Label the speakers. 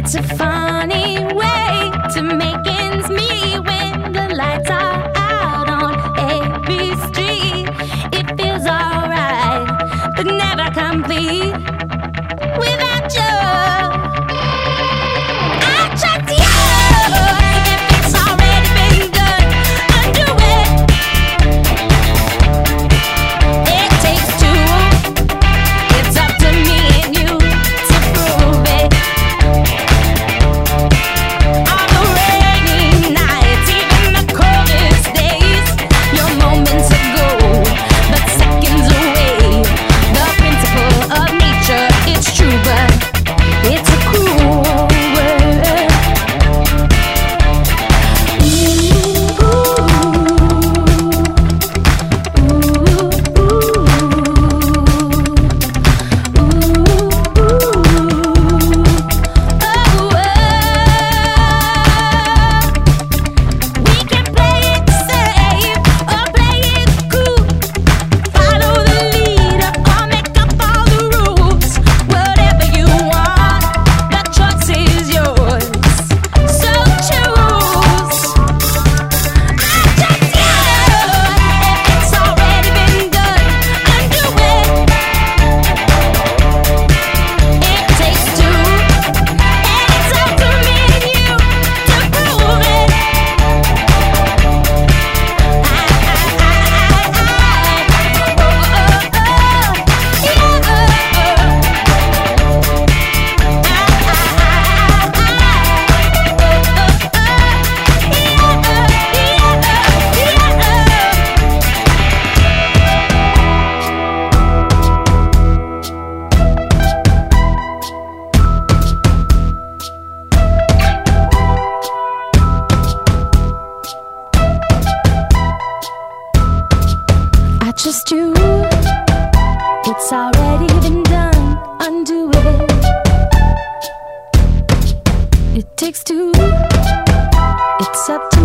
Speaker 1: It's a funny way to make ends meet when the lights are out on every street. It feels alright, but never complete without you. I trust you. If it's already been done, undo it. It takes two. It's up to me and you to prove it. On the rainy nights, even the coldest days, your moments ago, but seconds away. The principle of nature, it's true, but it's a cruel world. We can play it safe or play it cool. Follow the leader or make up all the rules. Whatever you want, the choice is yours. So choose. I trust you. If it's already been done, undo it. It takes two, and it's up to me and you to prove it. I trust you. It's already been done. Undo it. It takes two. It's up to